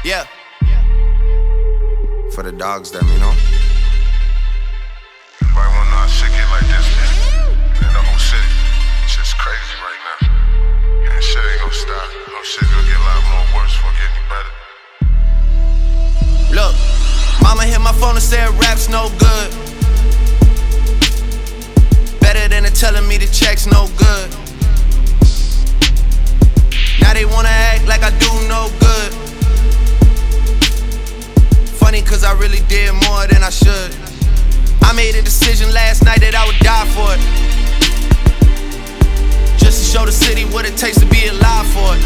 Yeah. For the dogs, them, you know. Everybody wanna know how shit get like this, man. And the whole city, shit's crazy right now. And shit ain't gonna stop. No shit gonna get a lot more worse before it get any better. Look, mama hit my phone and said rap's no good. Better than her telling me the check's no good. Now they wanna act like I do no good. Funny cause I really did more than I should. I made a decision last night that I would die for it. Just to show the city what it takes to be alive for it.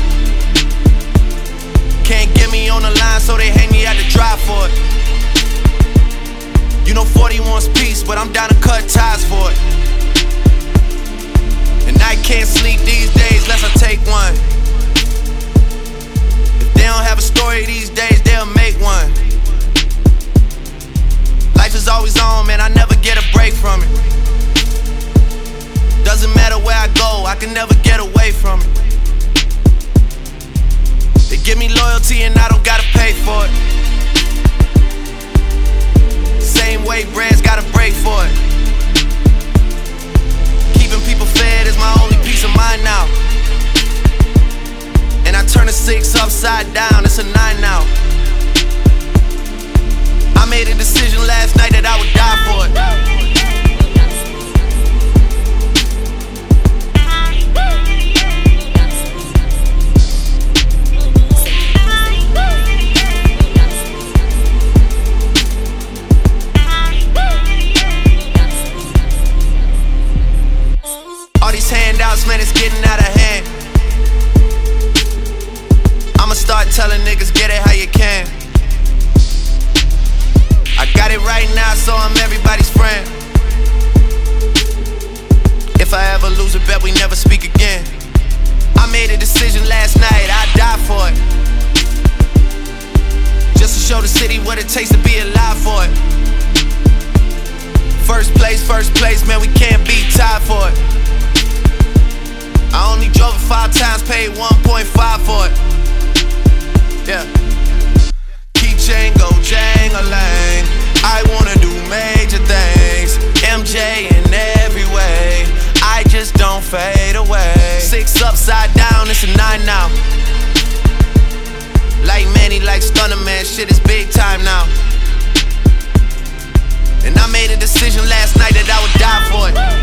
Can't get me on the line so they hang me out to dry for it. You know 40 wants peace, but I'm down to cut ties for it. And I can't sleep these days unless I take one. If they don't have a story these days, they'll make one. Life is always on, man, I never get a break from it. Doesn't matter where I go, I can never get away from it. They give me loyalty and I don't gotta pay for it. Same way bread's gotta break for it. Keeping people fed is my only peace of mind now. And I turn a 6 upside down, it's a 9 now. I made a decision last night that I would die for it. All these handouts, man, it's getting out of hand. I'ma start telling niggas, get it how you can. I got it right now, so I'm everybody's friend. If I ever lose a bet, we never speak again. I made a decision last night, I'd die for it. Just to show the city what it takes to be alive for it. First place, man, we can't be tied for it. I only drove it 5 times, paid 1.5 for it. Yeah. Keychain go jang-a-lang. I wanna do major things. MJ in every way. I just don't fade away. 6 upside down, it's a 9 now. Like Manny, like Stunner, man, shit is big time now. And I made a decision last night that I would die for it.